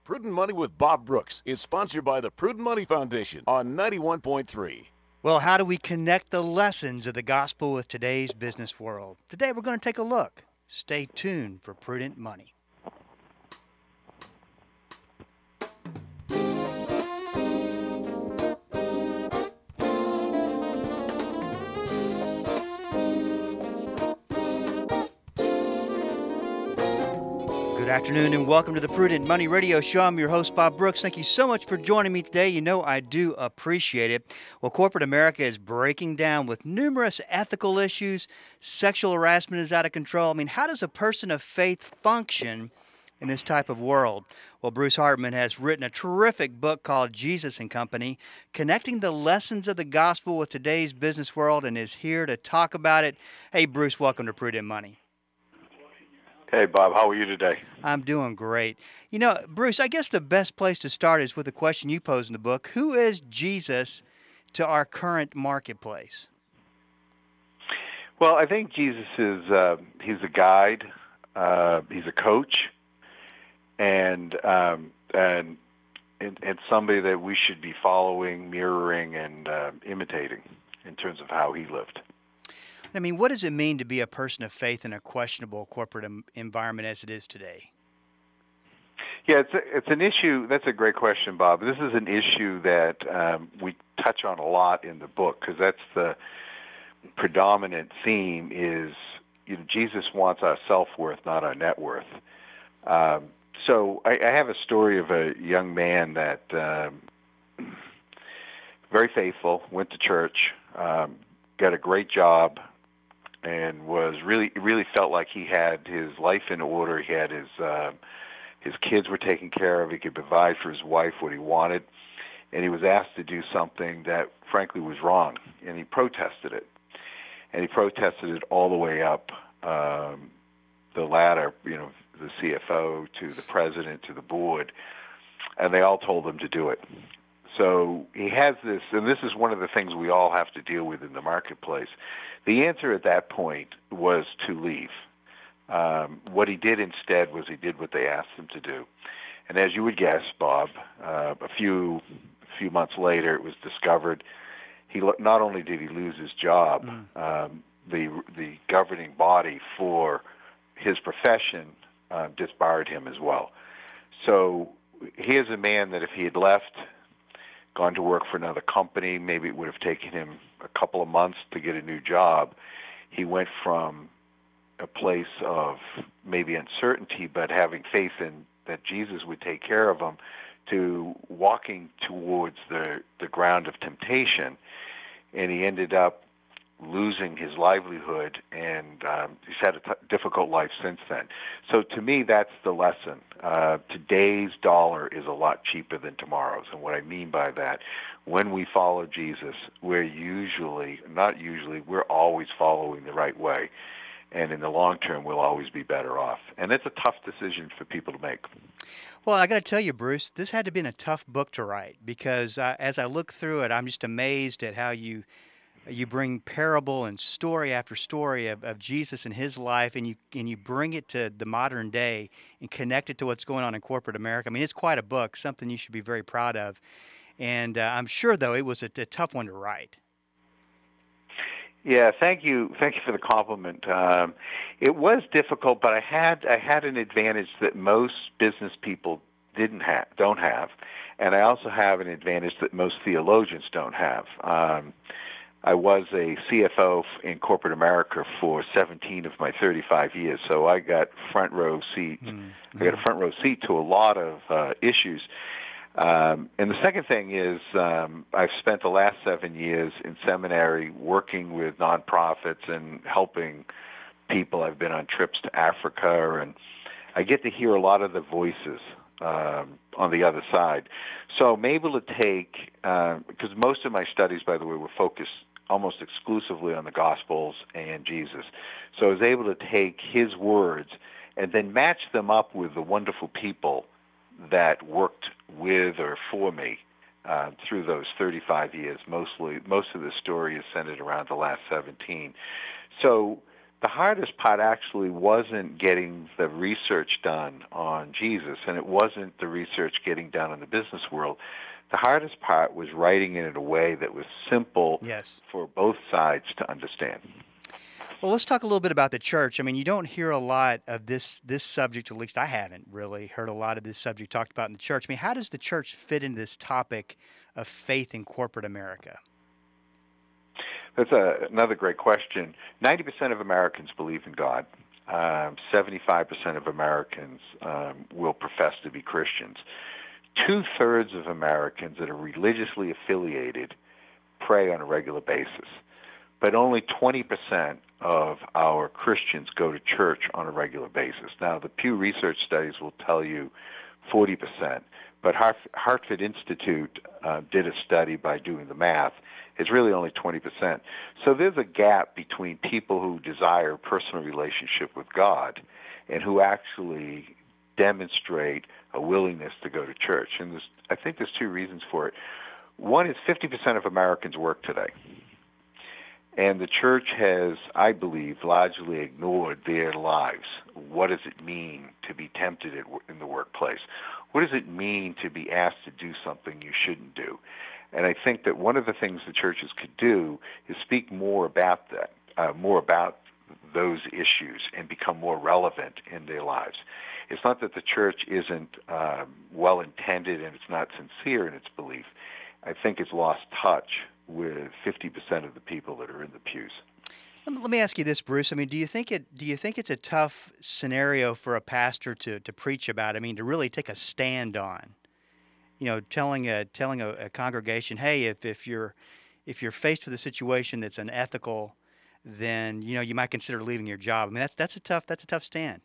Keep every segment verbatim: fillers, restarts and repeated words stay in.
Prudent Money with Bob Brooks is sponsored by the Prudent Money Foundation on ninety-one point three. Well, how do we connect the lessons of the gospel with today's business world? Today we're going to take a look. Stay tuned for Prudent Money. Good afternoon and welcome to the Prudent Money Radio Show. I'm your host, Bob Brooks. Thank you so much for joining me today. You know I do appreciate it. Well, corporate America is breaking down with numerous ethical issues. Sexual harassment is out of control. I mean, how does a person of faith function in this type of world? Well, Bruce Hartman has written a terrific book called Jesus and Company, connecting the lessons of the gospel with today's business world, and is here to talk about it. Hey, Bruce, welcome to Prudent Money. Hey, Bob, how are you today? I'm doing great. You know, Bruce, I guess the best place to start is with the question you pose in the book. Who is Jesus to our current marketplace? Well, I think Jesus is, uh, he's a guide, uh, he's a coach, and, um, and, and, and somebody that we should be following, mirroring, and uh, imitating in terms of how he lived. I mean, what does it mean to be a person of faith in a questionable corporate em- environment as it is today? Yeah, it's a, it's an issue. That's a great question, Bob. This is an issue that um, we touch on a lot in the book because that's the predominant theme is, you know, Jesus wants our self-worth, not our net worth. Um, so I, I have a story of a young man that um, very faithful, went to church, um, got a great job, and was really really felt like he had his life in order. He had his uh, his kids were taken care of. He could provide for his wife what he wanted, and he was asked to do something that frankly was wrong, and he protested it. And he protested it all the way up um, the ladder, you know, the C F O to the president to the board, and they all told him to do it. So he has this, and this is one of the things we all have to deal with in the marketplace. The answer at that point was to leave. Um, what he did instead was he did what they asked him to do. And as you would guess, Bob, uh, a few a few months later, it was discovered he not only did he lose his job, mm. um, the the governing body for his profession uh, disbarred him as well. So here's a man that if he had left, gone to work for another company, maybe it would have taken him a couple of months to get a new job. He went from a place of maybe uncertainty, but having faith in that Jesus would take care of him, to walking towards the, the ground of temptation. And he ended up losing his livelihood, and um, he's had a t- difficult life since then. So to me, that's the lesson. Uh, today's dollar is a lot cheaper than tomorrow's. And what I mean by that, when we follow Jesus, we're usually, not usually, we're always following the right way. And in the long term, we'll always be better off. And it's a tough decision for people to make. Well, I got to tell you, Bruce, this had to be a tough book to write because uh, as I look through it, I'm just amazed at how you You bring parable and story after story of, of Jesus and his life, and you and you bring it to the modern day and connect it to what's going on in corporate America. I mean, it's quite a book, something you should be very proud of. And uh, I'm sure, though, it was a, a tough one to write. Yeah, thank you. Thank you for the compliment. Um, it was difficult, but I had I had an advantage that most business people didn't have, don't have, and I also have an advantage that most theologians don't have. Um, I was a C F O in corporate America for seventeen of my thirty-five years, so I got front row seat. Mm-hmm. I got a front row seat to a lot of uh, issues. Um, and the second thing is um, I've spent the last seven years in seminary working with nonprofits and helping people. I've been on trips to Africa, and I get to hear a lot of the voices um, on the other side. So I'm able to take, uh, because most of my studies, by the way, were focused almost exclusively on the Gospels and Jesus. So I was able to take his words and then match them up with the wonderful people that worked with or for me uh, through those thirty-five years. Mostly, most of the story is centered around the last seventeen. So the hardest part actually wasn't getting the research done on Jesus, and it wasn't the research getting done in the business world. The hardest part was writing it in a way that was simple Yes. for both sides to understand. Well, let's talk a little bit about the church. I mean, you don't hear a lot of this this subject, at least I haven't really heard a lot of this subject talked about in the church. I mean, how does the church fit into this topic of faith in corporate America? That's a, another great question. ninety percent of Americans believe in God. Um, seventy-five percent of Americans um, will profess to be Christians. Two-thirds of Americans that are religiously affiliated pray on a regular basis. But only twenty percent of our Christians go to church on a regular basis. Now, the Pew Research studies will tell you forty percent, but Hart- Hartford Institute uh, did a study by doing the math. It's really only twenty percent. So there's a gap between people who desire a personal relationship with God and who actually demonstrate a willingness to go to church. And there's, I think there's two reasons for it. One is fifty percent of Americans work today. And the church has, I believe, largely ignored their lives. What does it mean to be tempted in the workplace? What does it mean to be asked to do something you shouldn't do? And I think that one of the things the churches could do is speak more about that, uh, more about those issues and become more relevant in their lives. It's not that the church isn't um, well-intended and it's not sincere in its belief. I think it's lost touch with fifty percent of the people that are in the pews. Let me ask you this, Bruce. I mean, do you think it? Do you think it's a tough scenario for a pastor to, to preach about? I mean, to really take a stand on, you know, telling a telling a, a congregation, hey, if, if you're if you're faced with a situation that's unethical, then you know you might consider leaving your job. I mean, that's that's a tough that's a tough stand.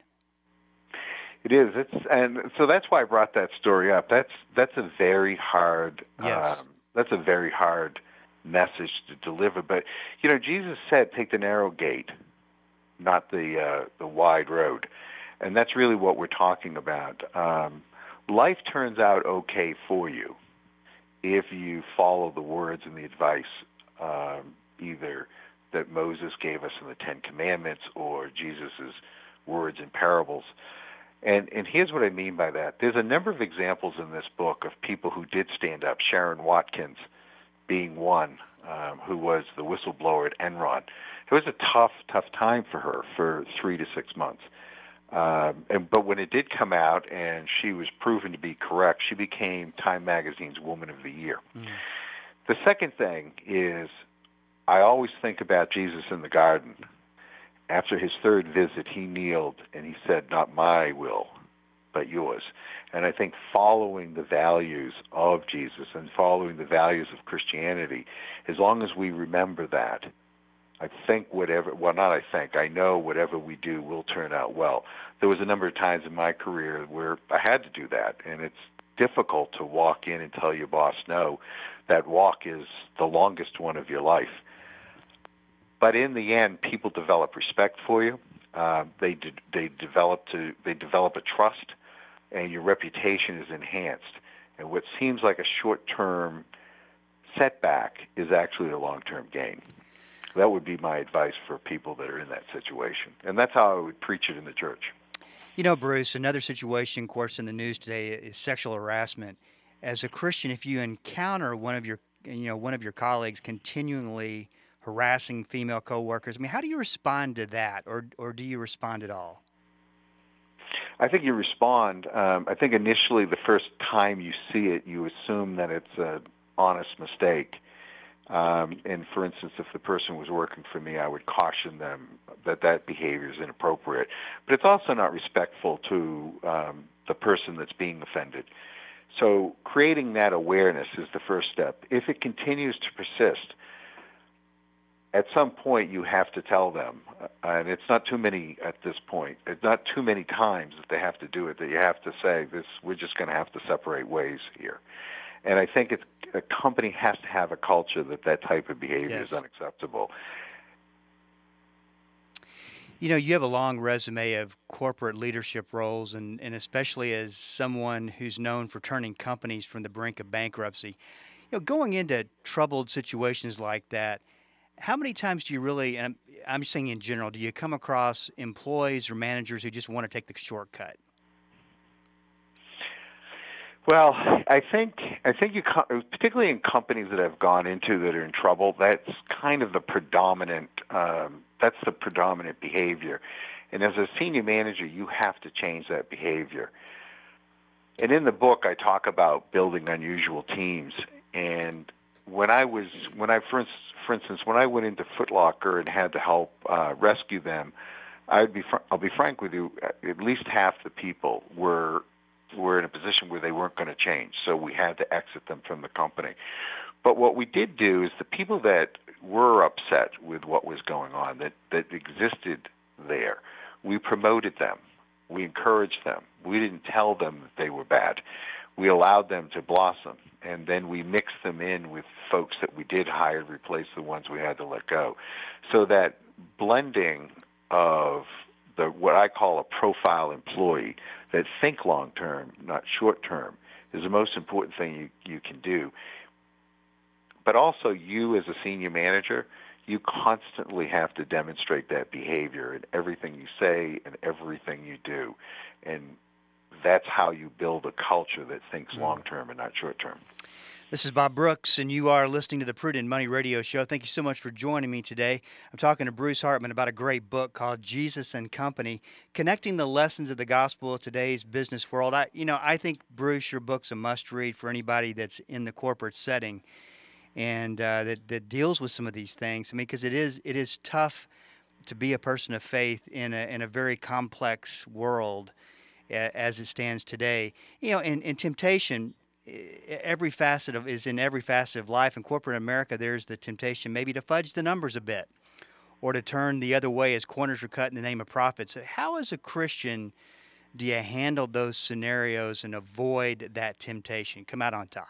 It is. It's and so that's why I brought that story up. That's that's a very hard. Yes. Um, that's a very hard message to deliver. But you know, Jesus said, "Take the narrow gate, not the uh, the wide road," and that's really what we're talking about. Um, life turns out okay for you if you follow the words and the advice, um, either that Moses gave us in the Ten Commandments or Jesus's words in parables. And and here's what I mean by that. There's a number of examples in this book of people who did stand up. Sharon Watkins being one, um, who was the whistleblower at Enron. It was a tough, tough time for her for three to six months. Um, and, but when it did come out and she was proven to be correct, she became Time Magazine's Woman of the Year. Mm. The second thing is I always think about Jesus in the garden. After his third visit, he kneeled and he said, "Not my will, but yours." And I think following the values of Jesus and following the values of Christianity, as long as we remember that, I think whatever, well, not I think, I know whatever we do will turn out well. There was a number of times in my career where I had to do that, and it's difficult to walk in and tell your boss no. That walk is the longest one of your life. But in the end, people develop respect for you. Uh, they de- they develop to they develop a trust, and your reputation is enhanced. And what seems like a short-term setback is actually a long-term gain. That would be my advice for people that are in that situation, and that's how I would preach it in the church. You know, Bruce, another situation, of course, in the news today is sexual harassment. As a Christian, if you encounter one of your you know one of your colleagues continually harassing female coworkers, I mean, how do you respond to that, or or do you respond at all? I think you respond. Um, I think initially, the first time you see it, you assume that it's an honest mistake. Um, and for instance, if the person was working for me, I would caution them that that behavior is inappropriate. But it's also not respectful to um, the person that's being offended. So creating that awareness is the first step. If it continues to persist, at some point you have to tell them, uh, and it's not too many at this point. It's not too many times that they have to do it, that you have to say, "This, we're just going to have to separate ways here." And I think it's, a company has to have a culture that that type of behavior yes. is unacceptable. You know, you have a long resume of corporate leadership roles, and, and especially as someone who's known for turning companies from the brink of bankruptcy. You know, going into troubled situations like that, how many times do you really, and I'm just saying in general, do you come across employees or managers who just want to take the shortcut? Well, I think I think you, particularly in companies that I've gone into that are in trouble, that's kind of the predominant um, that's the predominant behavior. And as a senior manager, you have to change that behavior. And in the book, I talk about building unusual teams. And when I was when I for instance, for instance when I went into Foot Locker and had to help uh, rescue them, I'd be fr- I'll be frank with you, at least half the people were. were in a position where they weren't going to change, so we had to exit them from the company. But what we did do is the people that were upset with what was going on, that, that existed there, we promoted them. We encouraged them. We didn't tell them that they were bad. We allowed them to blossom, and then we mixed them in with folks that we did hire to replace the ones we had to let go. So that blending of the what I call a profile employee that think long-term, not short-term, is the most important thing you, you can do. But also you as a senior manager, you constantly have to demonstrate that behavior in everything you say and everything you do. And that's how you build a culture that thinks long-term and not short-term. This is Bob Brooks, and you are listening to the Prudent Money Radio Show. Thank you so much for joining me today. I'm talking to Bruce Hartman about a great book called Jesus and Company, connecting the lessons of the gospel of today's business world. I, you know, I think, Bruce, your book's a must-read for anybody that's in the corporate setting and uh, that, that deals with some of these things. I mean, because it is it is tough to be a person of faith in a in a very complex world uh, as it stands today. You know, in, in temptation, every facet of is in every facet of life. In corporate America, there's the temptation maybe to fudge the numbers a bit or to turn the other way as corners are cut in the name of profit. So how, as a Christian, do you handle those scenarios and avoid that temptation? Come out on top.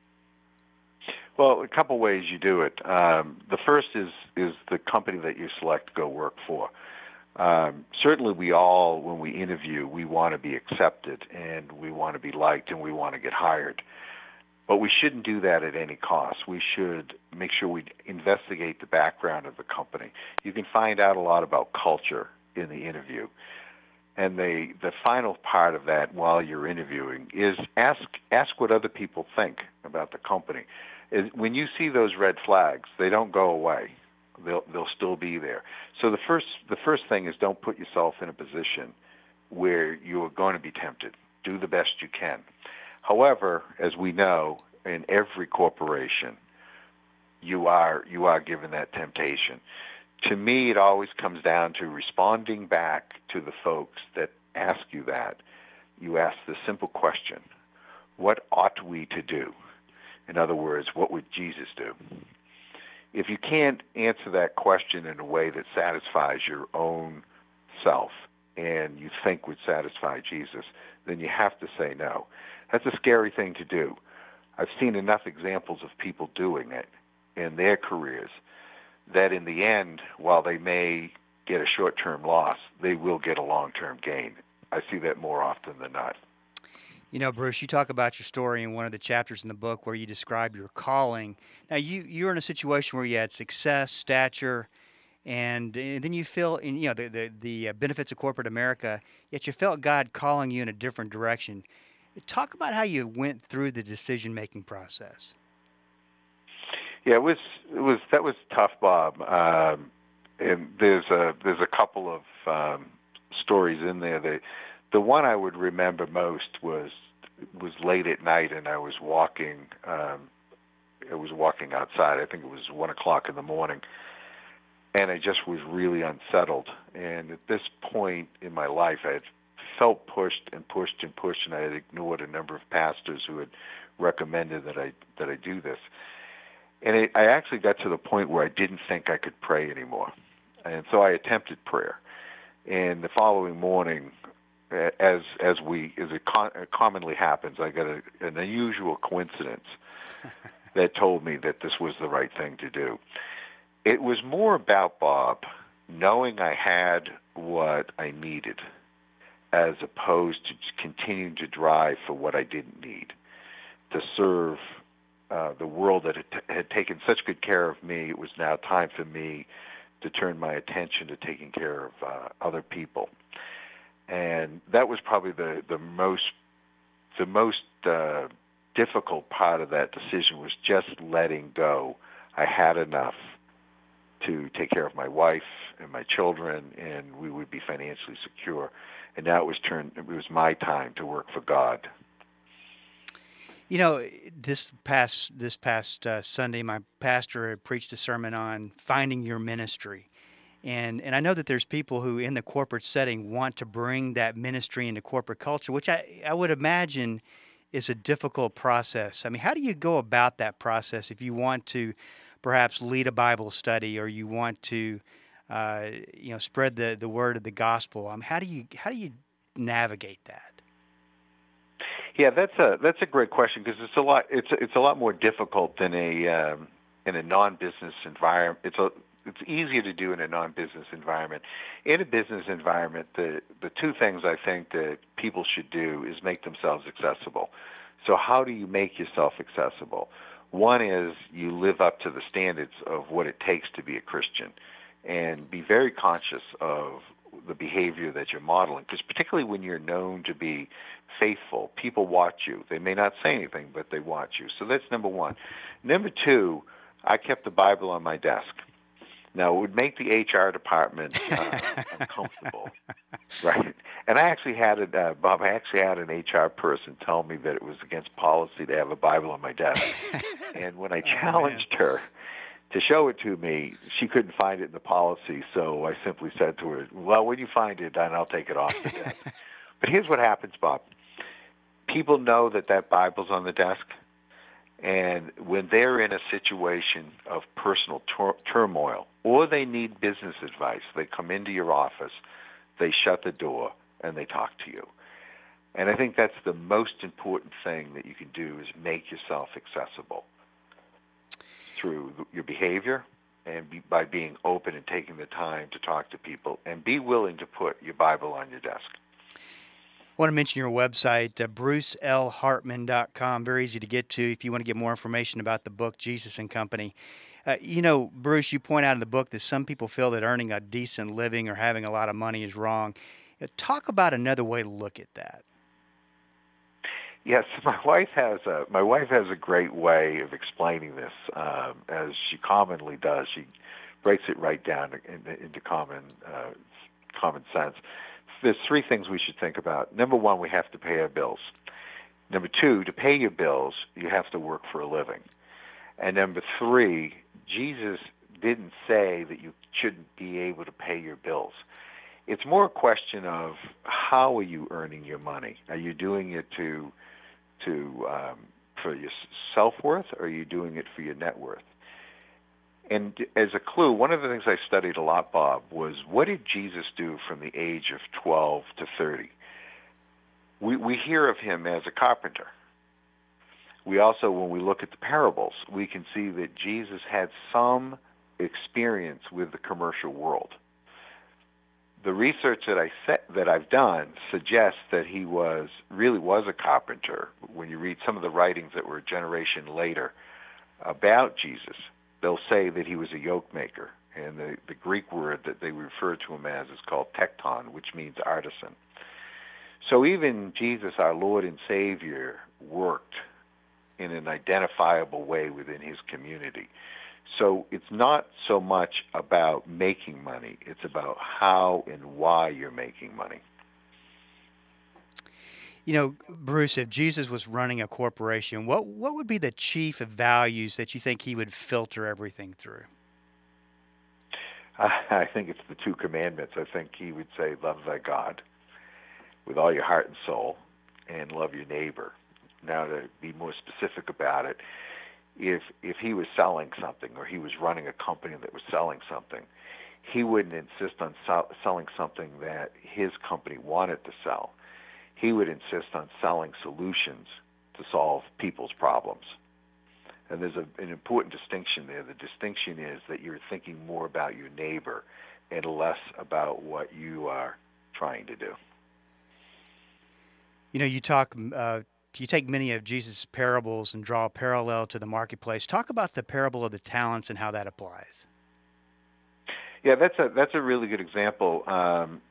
Well, a couple ways you do it. Um, the first is is the company that you select to go work for. Um, certainly we all, when we interview, we want to be accepted and we want to be liked and we want to get hired. But we shouldn't do that at any cost. We should make sure we investigate the background of the company. You can find out a lot about culture in the interview. And the, the final part of that while you're interviewing is ask ask what other people think about the company. Is, when you see those red flags, they don't go away. They'll they'll still be there. So the first the first thing is don't put yourself in a position where you are going to be tempted. Do the best you can. However, as we know, in every corporation, you are you are given that temptation. To me, it always comes down to responding back to the folks that ask you that. You ask the simple question: what ought we to do? In other words, what would Jesus do? If you can't answer that question in a way that satisfies your own self and you think would satisfy Jesus, then you have to say no. That's a scary thing to do. I've seen enough examples of people doing it in their careers that in the end, while they may get a short-term loss, they will get a long-term gain. I see that more often than not. You know, Bruce, you talk about your story in one of the chapters in the book where you describe your calling. Now, you, you're in a situation where you had success, stature, and, and then you feel, in, you know, the, the, the benefits of corporate America, yet you felt God calling you in a different direction. Talk about how you went through the decision-making process. Yeah, it was, it was, that was tough, Bob. Um, and there's a, there's a couple of um, stories in there that, the one I would remember most was was late at night, and I was walking. Um, I was walking outside. I think it was one o'clock in the morning, and I just was really unsettled. And at this point in my life, I had felt pushed and pushed and pushed, and I had ignored a number of pastors who had recommended that I that I do this. And it, I actually got to the point where I didn't think I could pray anymore, and so I attempted prayer. And the following morning, as as we as it con- commonly happens, I got a, an unusual coincidence that told me that this was the right thing to do. It was more about, Bob, knowing I had what I needed, as opposed to continuing to drive for what I didn't need, to serve uh, the world that had, t- had taken such good care of me. It was now time for me to turn my attention to taking care of uh, other people. And that was probably the, the most the most uh, difficult part of that decision, was just letting go. I had enough to take care of my wife and my children, and we would be financially secure. And now it was turned. It was my time to work for God. You know, this past this past uh, Sunday, my pastor had preached a sermon on finding your ministry. And and I know that there's people who in the corporate setting want to bring that ministry into corporate culture, which I, I would imagine is a difficult process. I mean, how do you go about that process if you want to perhaps lead a Bible study, or you want to uh, you know, spread the, the word of the gospel? I mean, how do you how do you navigate that? Yeah, that's a that's a great question, because it's a lot it's it's a lot more difficult than a um, in a non-business environment. It's a It's easier to do in a non-business environment. In a business environment, the, the two things I think that people should do is make themselves accessible. So how do you make yourself accessible? One is you live up to the standards of what it takes to be a Christian, and be very conscious of the behavior that you're modeling, because particularly when you're known to be faithful, people watch you. They may not say anything, but they watch you. So that's number one. Number two, I kept the Bible on my desk. Now, it would make the H R department uh, uncomfortable, right? And I actually had it, uh, Bob, I actually had an H R person tell me that it was against policy to have a Bible on my desk. And when I challenged oh, her to show it to me, she couldn't find it in the policy, so I simply said to her, well, when you find it, then I'll take it off the desk. But here's what happens, Bob. People know that that Bible's on the desk, and when they're in a situation of personal tur- turmoil, or they need business advice, they come into your office, they shut the door, and they talk to you. And I think that's the most important thing that you can do, is make yourself accessible through your behavior, and be, by being open and taking the time to talk to people, and be willing to put your Bible on your desk. I want to mention your website, uh, bruce l hartman dot com. Very easy to get to if you want to get more information about the book, Jesus and Company. Uh, you know, Bruce, you point out in the book that some people feel that earning a decent living or having a lot of money is wrong. Uh, talk about another way to look at that. Yes, my wife has a my wife has a great way of explaining this, um, as she commonly does. She breaks it right down into, into common uh, common sense. There's three things we should think about. Number one, we have to pay our bills. Number two, to pay your bills, you have to work for a living. And number three, Jesus didn't say that you shouldn't be able to pay your bills. It's more a question of how are you earning your money? Are you doing it to to um, for your self-worth, or are you doing it for your net worth? And as a clue, one of the things I studied a lot, Bob, was what did Jesus do from the age of twelve to thirty? We, we hear of him as a carpenter. We also, when we look at the parables, we can see that Jesus had some experience with the commercial world. The research that I set, that I've done suggests that he was really was a carpenter. When you read some of the writings that were a generation later about Jesus, they'll say that he was a yoke maker, and the, the Greek word that they refer to him as is called tekton, which means artisan. So even Jesus, our Lord and Savior, worked in an identifiable way within his community. So it's not so much about making money, it's about how and why you're making money. You know, Bruce, if Jesus was running a corporation, what what would be the chief values that you think he would filter everything through? I think it's the two commandments. I think he would say, love thy God with all your heart and soul, and love your neighbor. Now, to be more specific about it, if if he was selling something, or he was running a company that was selling something, he wouldn't insist on sell, selling something that his company wanted to sell. He would insist on selling solutions to solve people's problems. And there's a, an important distinction there. The distinction is that you're thinking more about your neighbor and less about what you are trying to do. You know, you talk, uh, you take many of Jesus' parables and draw a parallel to the marketplace. Talk about the parable of the talents and how that applies. Yeah, that's a that's a really good example. Um,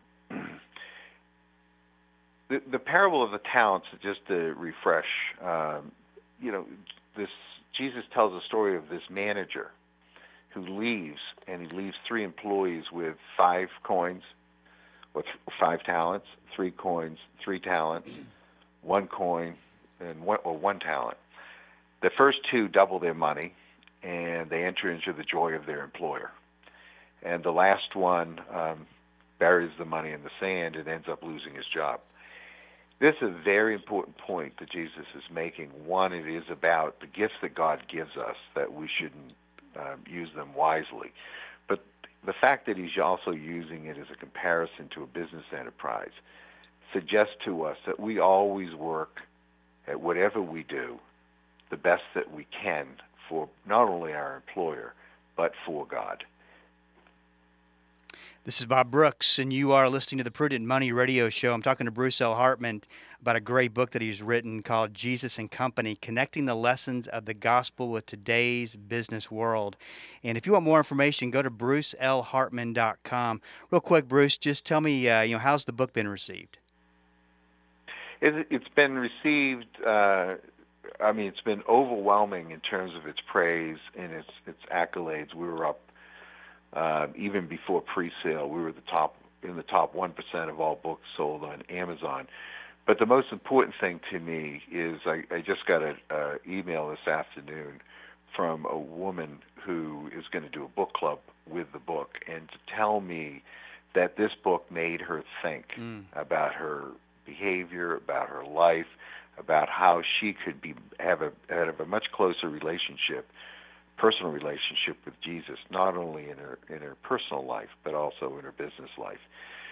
the the parable of the talents, just to refresh, um, you know, this Jesus tells a story of this manager who leaves, and he leaves three employees with five coins, or th- five talents, three coins, three talents, one coin, and one or one talent. The first two double their money, and they enter into the joy of their employer. And the last one um, buries the money in the sand and ends up losing his job. This is a very important point that Jesus is making. One, it is about the gifts that God gives us, that we shouldn't um, use them wisely. But the fact that he's also using it as a comparison to a business enterprise suggests to us that we always work at whatever we do the best that we can for not only our employer, but for God. This is Bob Brooks, and you are listening to the Prudent Money Radio Show. I'm talking to Bruce L. Hartman about a great book that he's written called Jesus and Company, Connecting the Lessons of the Gospel with Today's Business World. And if you want more information, go to bruce l hartman dot com. Real quick, Bruce, just tell me, uh, you know, how's the book been received? It's been received, uh, I mean, it's been overwhelming in terms of its praise and its, its accolades. We were up Uh, even before pre-sale, we were the top in the top one percent of all books sold on Amazon. But the most important thing to me is I, I just got an email this afternoon from a woman who is going to do a book club with the book, and to tell me that this book made her think mm. about her behavior, about her life, about how she could be have a have a much closer relationship. personal relationship with Jesus, not only in her in her personal life, but also in her business life.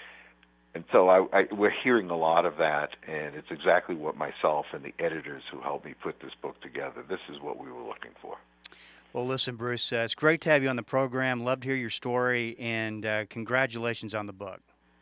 And so I, I, we're hearing a lot of that, and it's exactly what myself and the editors who helped me put this book together, this is what we were looking for. Well, listen, Bruce, uh, it's great to have you on the program. Love to hear your story, and uh, congratulations on the book.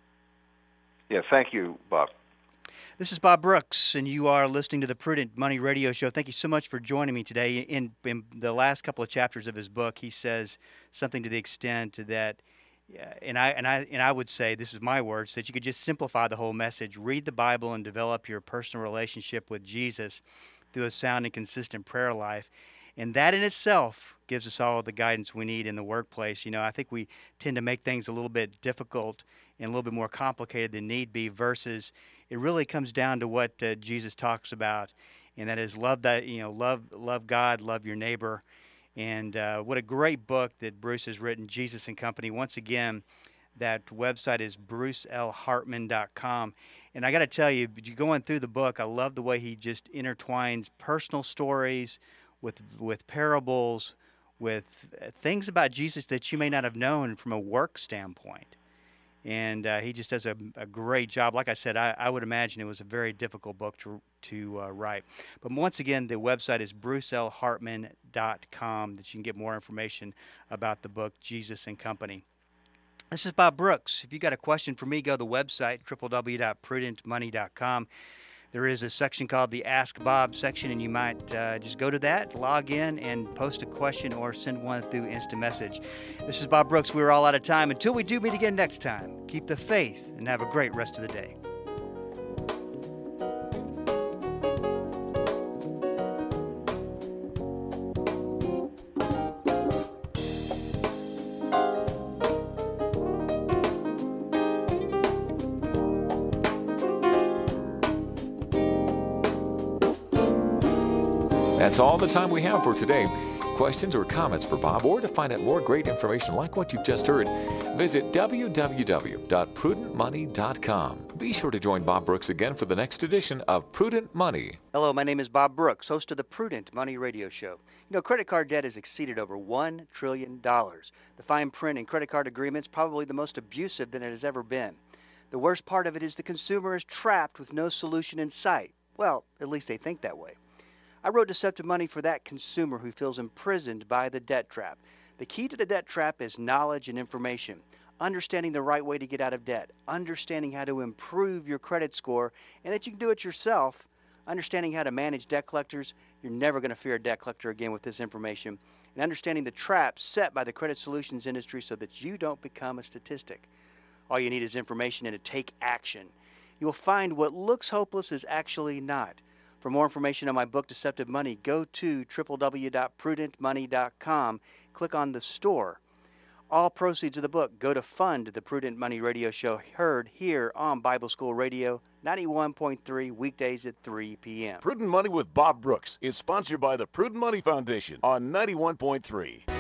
Yeah, thank you, Bob. This is Bob Brooks, and you are listening to the Prudent Money Radio Show. Thank you so much for joining me today. In, in the last couple of chapters of his book, he says something to the extent that, and I and I and I would say, this is my words, that you could just simplify the whole message, read the Bible, and develop your personal relationship with Jesus through a sound and consistent prayer life. And that in itself gives us all the guidance we need in the workplace. You know, I think we tend to make things a little bit difficult and a little bit more complicated than need be, versus it really comes down to what uh, Jesus talks about, and that is love that, you know, love love God, love your neighbor. And uh, what a great book that Bruce has written, Jesus and Company. Once again, that website is bruce l hartman dot com. And I got to tell you, going through the book, I love the way he just intertwines personal stories with with parables, with things about Jesus that you may not have known from a work standpoint. And uh, he just does a, a great job. Like I said, I, I would imagine it was a very difficult book to to uh, write. But once again, the website is bruce l hartman dot com, that you can get more information about the book, Jesus and Company. This is Bob Brooks. If you got a question for me, go to the website, w w w dot prudent money dot com. There is a section called the Ask Bob section, and you might uh, just go to that, log in, and post a question or send one through Instant Message. This is Bob Brooks. We're all out of time. Until we do meet again next time, keep the faith and have a great rest of the day. That's all the time we have for today. Questions or comments for Bob, or to find out more great information like what you've just heard, visit w w w dot prudent money dot com. Be sure to join Bob Brooks again for the next edition of Prudent Money. Hello, my name is Bob Brooks, host of the Prudent Money Radio Show. You know, credit card debt has exceeded over one trillion dollars. The fine print in credit card agreements probably the most abusive than it has ever been. The worst part of it is the consumer is trapped with no solution in sight. Well, at least they think that way. I wrote Deceptive Money for that consumer who feels imprisoned by the debt trap. The key to the debt trap is knowledge and information, understanding the right way to get out of debt, understanding how to improve your credit score, and that you can do it yourself understanding how to manage debt collectors. You're never going to fear a debt collector again with this information. And understanding the traps set by the credit solutions industry so that you don't become a statistic. All you need is information and to take action. You will find what looks hopeless is actually not. For more information on my book, Deceptive Money, go to w w w dot prudent money dot com. Click on the store. All proceeds of the book go to fund the Prudent Money Radio Show, heard here on Bible School Radio, ninety-one point three, weekdays at three p.m. Prudent Money with Bob Brooks is sponsored by the Prudent Money Foundation on ninety-one point three.